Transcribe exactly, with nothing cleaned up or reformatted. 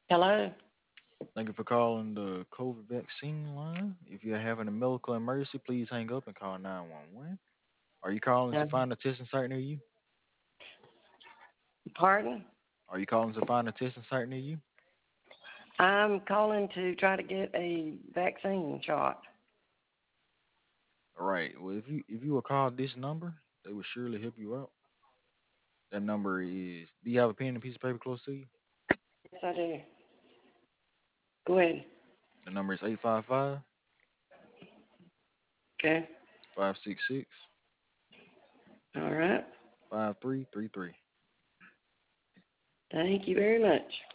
Hello. Thank you for calling the COVID vaccine line. If you're having a medical emergency, please hang up and call nine one one. Are you calling to Uh, find a testing site near you? pardon? Are you calling to find a testing site near you? I'm calling to try to get a vaccine shot. All right. Well, if you if you will call this number, they will surely help you out. That number is. Do you have a pen and piece of paper close to you? Yes, I do. Go ahead. The number is eight five five Okay. five six six All right. five three three three. Thank you very much.